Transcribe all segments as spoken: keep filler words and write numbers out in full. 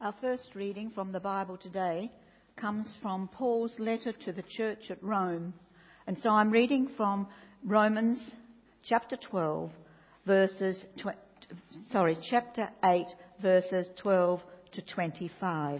Our first reading from the Bible today comes from Paul's letter to the church at Rome. And so I'm reading from Romans chapter twelve, verses, tw- sorry, chapter eight, verses twelve to twenty-five.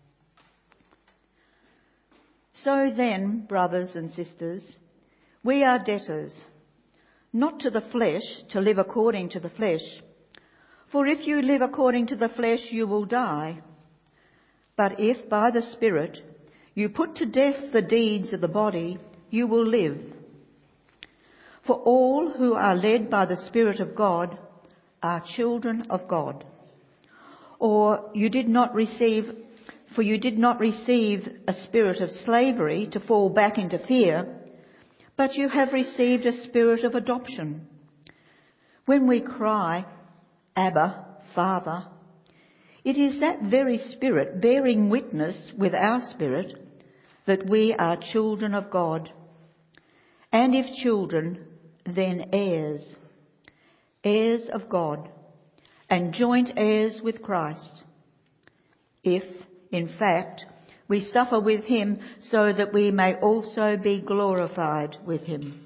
So then, brothers and sisters, we are debtors, not to the flesh, to live according to the flesh. For if you live according to the flesh, you will die. But if by the Spirit you put to death the deeds of the body, you will live. For all who are led by the Spirit of God are children of God. Or you did not receive, for you did not receive a spirit of slavery to fall back into fear, but you have received a spirit of adoption. When we cry, Abba, Father, it is that very Spirit bearing witness with our spirit that we are children of God. And if children, then heirs, heirs of God, and joint heirs with Christ. If, in fact, we suffer with him so that we may also be glorified with him.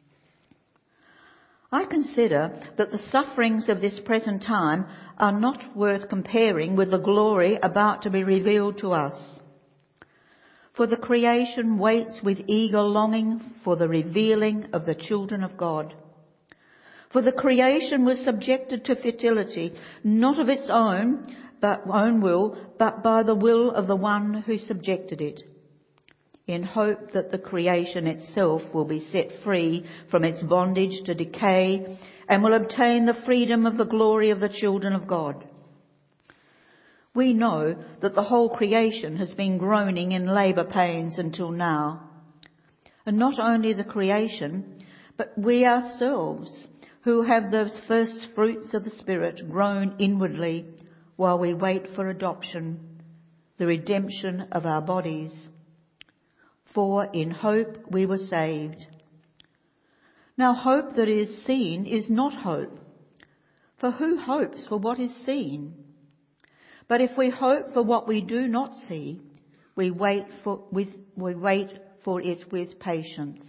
I consider that the sufferings of this present time are not worth comparing with the glory about to be revealed to us. For the creation waits with eager longing for the revealing of the children of God. For the creation was subjected to fertility, not of its own, but own will, but by the will of the one who subjected it, in hope that the creation itself will be set free from its bondage to decay and will obtain the freedom of the glory of the children of God. We know that the whole creation has been groaning in labour pains until now. And not only the creation, but we ourselves, who have the first fruits of the Spirit, groan inwardly while we wait for adoption, the redemption of our bodies. For in hope we were saved. Now hope that is seen is not hope. For who hopes for what is seen? But if we hope for what we do not see, we wait for, with, we wait for it with patience.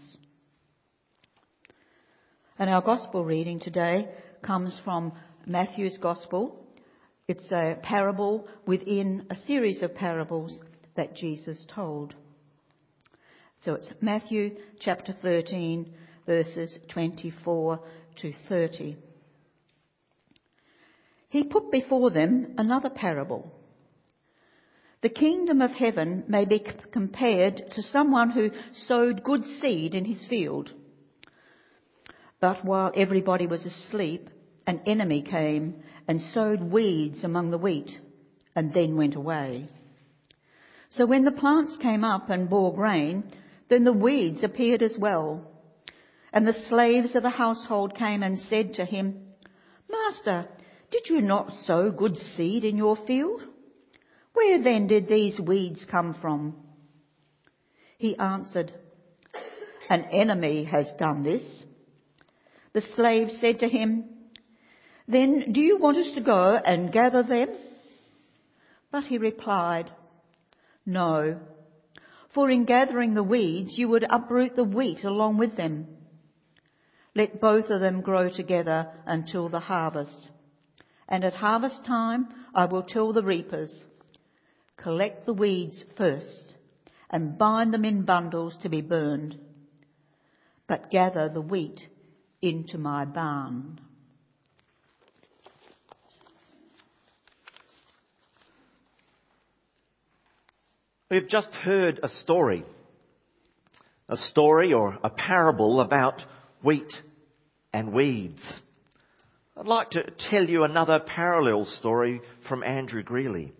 And our gospel reading today comes from Matthew's Gospel. It's a parable within a series of parables that Jesus told. So it's Matthew chapter thirteen, verses twenty-four to thirty. He put before them another parable. The kingdom of heaven may be compared to someone who sowed good seed in his field. But while everybody was asleep, an enemy came and sowed weeds among the wheat and then went away. So when the plants came up and bore grain, then the weeds appeared as well. And the slaves of the household came and said to him, Master, did you not sow good seed in your field? Where then did these weeds come from? He answered, An enemy has done this. The slaves said to him, Then do you want us to go and gather them? But he replied, No. For in gathering the weeds, you would uproot the wheat along with them. Let both of them grow together until the harvest. And at harvest time, I will tell the reapers, collect the weeds first and bind them in bundles to be burned, but gather the wheat into my barn. We've just heard a story, a story or a parable about wheat and weeds. I'd like to tell you another parallel story from Andrew Greeley.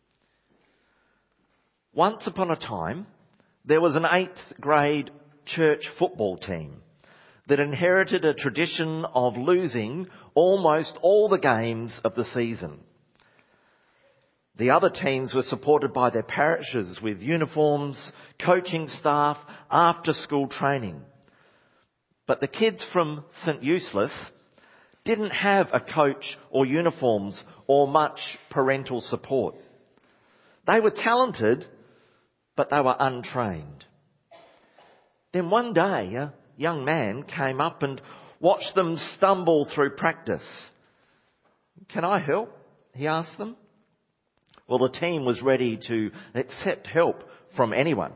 Once upon a time, there was an eighth grade church football team that inherited a tradition of losing almost all the games of the season. The other teams were supported by their parishes with uniforms, coaching staff, after-school training. But the kids from St Useless didn't have a coach or uniforms or much parental support. They were talented, but they were untrained. Then one day, a young man came up and watched them stumble through practice. "Can I help?" he asked them. Well, the team was ready to accept help from anyone.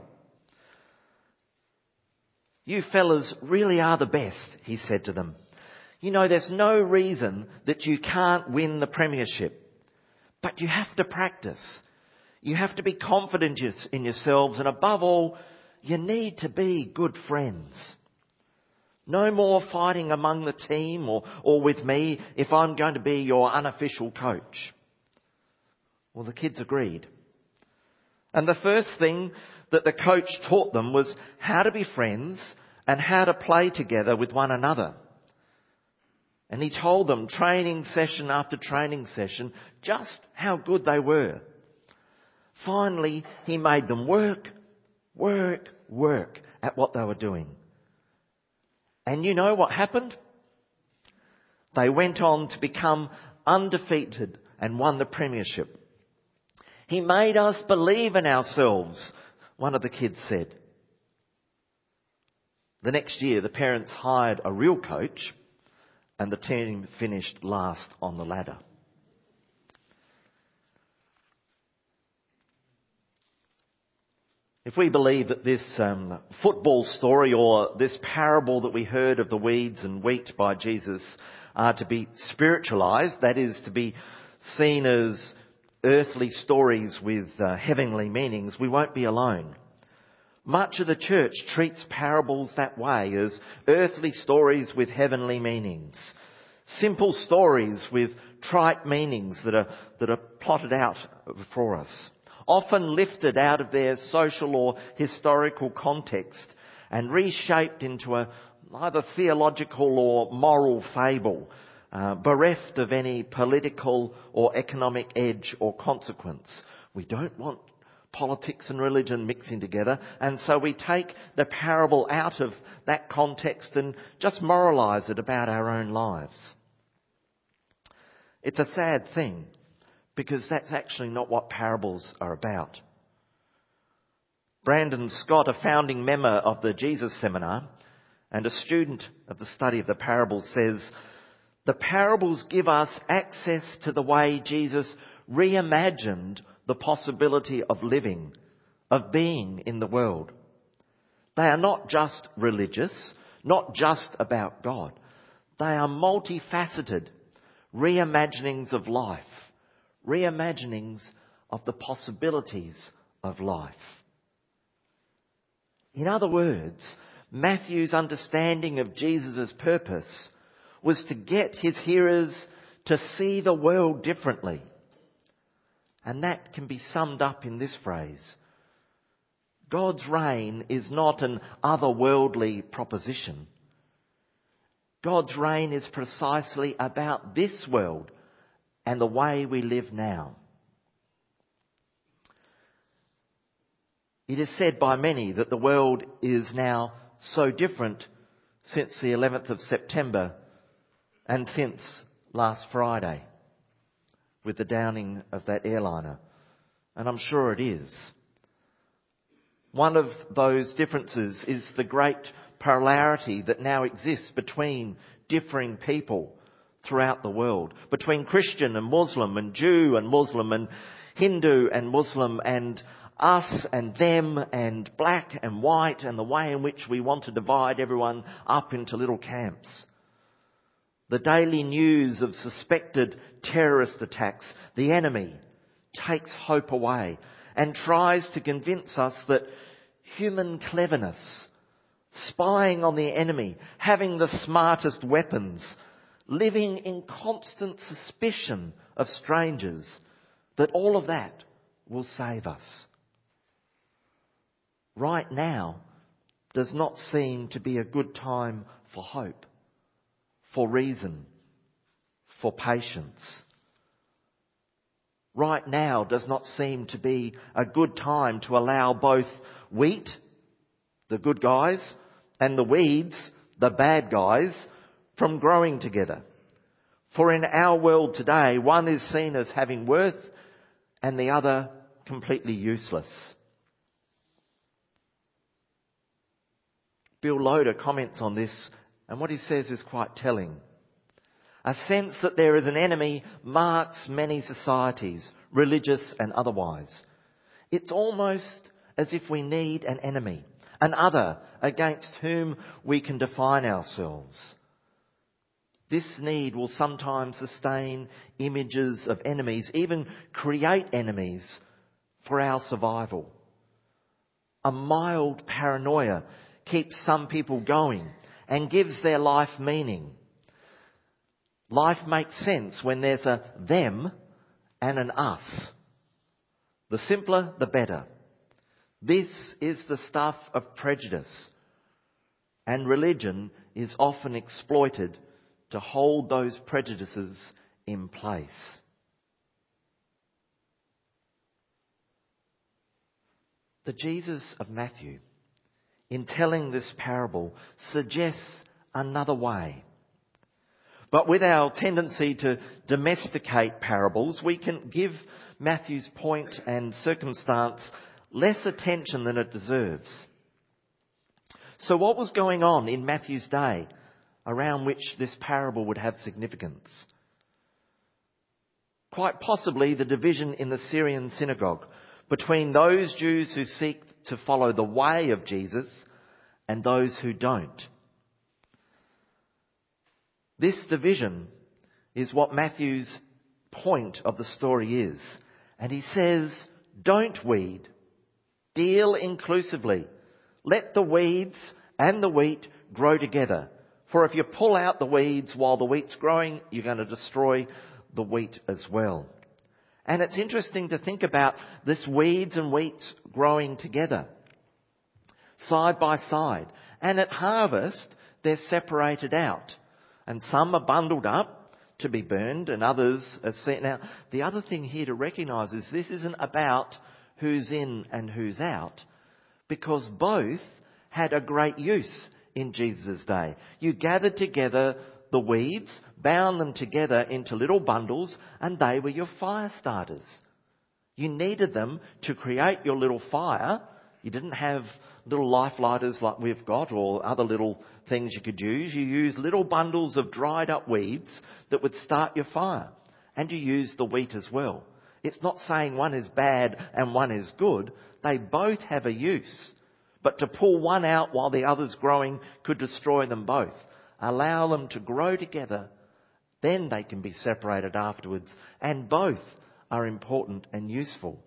"You fellas really are the best," he said to them. "You know, there's no reason that you can't win the premiership. But you have to practice. You have to be confident in yourselves, and above all, you need to be good friends. No more fighting among the team or, or with me if I'm going to be your unofficial coach." Well, the kids agreed. And the first thing that the coach taught them was how to be friends and how to play together with one another. And he told them training session after training session just how good they were. Finally, he made them work, work, work at what they were doing. And you know what happened? They went on to become undefeated and won the premiership. "He made us believe in ourselves," one of the kids said. The next year, the parents hired a real coach, and the team finished last on the ladder. If we believe that this um, football story or this parable that we heard of the weeds and wheat by Jesus are to be spiritualised, that is, to be seen as earthly stories with uh, heavenly meanings, we won't be alone. Much of the church treats parables that way, as earthly stories with heavenly meanings. Simple stories with trite meanings that are, that are plotted out for us. Often lifted out of their social or historical context and reshaped into a either theological or moral fable, uh, bereft of any political or economic edge or consequence. We don't want politics and religion mixing together, and so we take the parable out of that context and just moralise it about our own lives. It's a sad thing, because that's actually not what parables are about. Brandon Scott, a founding member of the Jesus Seminar and a student of the study of the parables, says, "The parables give us access to the way Jesus reimagined the possibility of living, of being in the world. They are not just religious, not just about God. They are multifaceted reimaginings of life, reimaginings of the possibilities of life." In other words, Matthew's understanding of Jesus' purpose was to get his hearers to see the world differently. And that can be summed up in this phrase: God's reign is not an otherworldly proposition. God's reign is precisely about this world and the way we live now. It is said by many that the world is now so different since the eleventh of September and since last Friday with the downing of that airliner. And I'm sure it is. One of those differences is the great polarity that now exists between differing people throughout the world, between Christian and Muslim and Jew and Muslim and Hindu and Muslim and us and them and black and white, and the way in which we want to divide everyone up into little camps. The daily news of suspected terrorist attacks, the enemy takes hope away and tries to convince us that human cleverness, spying on the enemy, having the smartest weapons, living in constant suspicion of strangers, that all of that will save us. Right now does not seem to be a good time for hope, for reason, for patience. Right now does not seem to be a good time to allow both wheat, the good guys, and the weeds, the bad guys, from growing together. For in our world today, one is seen as having worth and the other completely useless. Bill Loader comments on this, and what he says is quite telling. A sense that there is an enemy marks many societies, religious and otherwise. It's almost as if we need an enemy, an other against whom we can define ourselves. This need will sometimes sustain images of enemies, even create enemies for our survival. A mild paranoia keeps some people going and gives their life meaning. Life makes sense when there's a them and an us. The simpler, the better. This is the stuff of prejudice, and religion is often exploited to hold those prejudices in place. The Jesus of Matthew, in telling this parable, suggests another way. But with our tendency to domesticate parables, we can give Matthew's point and circumstance less attention than it deserves. So what was going on in Matthew's day around which this parable would have significance? Quite possibly the division in the Syrian synagogue between those Jews who seek to follow the way of Jesus and those who don't. This division is what Matthew's point of the story is. And he says, don't weed. Deal inclusively. Let the weeds and the wheat grow together. For if you pull out the weeds while the wheat's growing, you're going to destroy the wheat as well. And it's interesting to think about this weeds and wheat growing together, side by side. And at harvest, they're separated out. And some are bundled up to be burned and others are sent. Now, the other thing here to recognise is this isn't about who's in and who's out, because both had a great use in Jesus' day. You gathered together the weeds, bound them together into little bundles, and they were your fire starters. You needed them to create your little fire. You didn't have little life lighters like we've got or other little things you could use. You used little bundles of dried up weeds that would start your fire. And you used the wheat as well. It's not saying one is bad and one is good. They both have a use. But to pull one out while the other's growing could destroy them both. Allow them to grow together. Then they can be separated afterwards. And both are important and useful.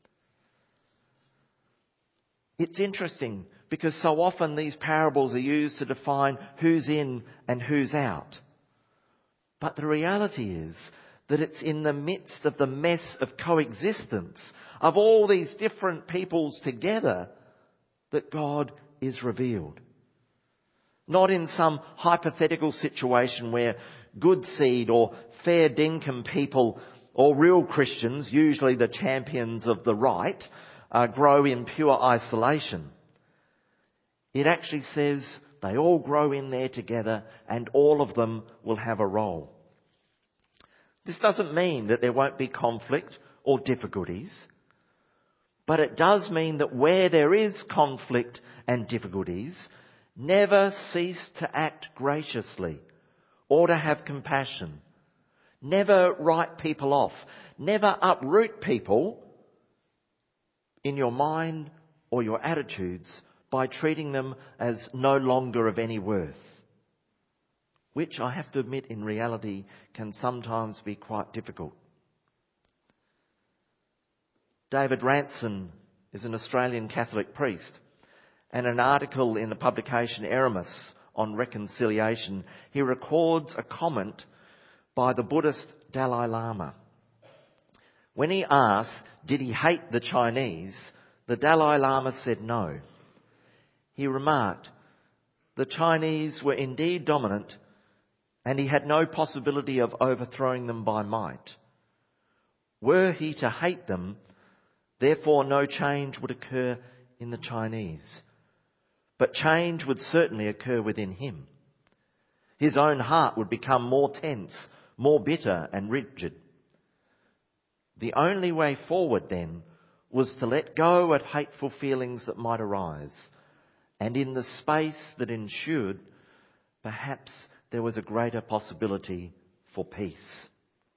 It's interesting because so often these parables are used to define who's in and who's out. But the reality is that it's in the midst of the mess of coexistence of all these different peoples together that God is revealed. Not in some hypothetical situation where good seed or fair dinkum people or real Christians, usually the champions of the right, uh, grow in pure isolation. It actually says they all grow in there together and all of them will have a role. This doesn't mean that there won't be conflict or difficulties, but it does mean that where there is conflict and difficulties, never cease to act graciously or to have compassion. Never write people off. Never uproot people in your mind or your attitudes by treating them as no longer of any worth, which I have to admit in reality can sometimes be quite difficult. David Ranson is an Australian Catholic priest, and in an article in the publication Eremus on reconciliation, he records a comment by the Buddhist Dalai Lama. When he asked, did he hate the Chinese, the Dalai Lama said no. He remarked, the Chinese were indeed dominant, and he had no possibility of overthrowing them by might. Were he to hate them, therefore no change would occur in the Chinese. But change would certainly occur within him. His own heart would become more tense, more bitter and rigid. The only way forward then was to let go at hateful feelings that might arise, and in the space that ensued, perhaps there was a greater possibility for peace.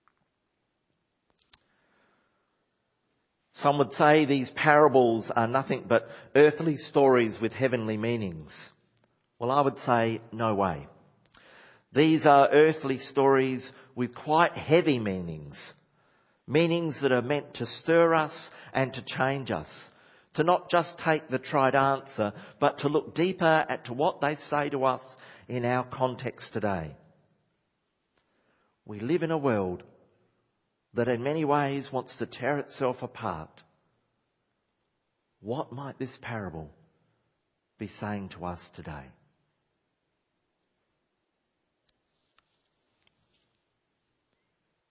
Some would say these parables are nothing but earthly stories with heavenly meanings. Well, I would say no way. These are earthly stories with quite heavy meanings. Meanings that are meant to stir us and to change us. To not just take the tried answer, but to look deeper at to what they say to us in our context today. We live in a world that in many ways wants to tear itself apart. What might this parable be saying to us today?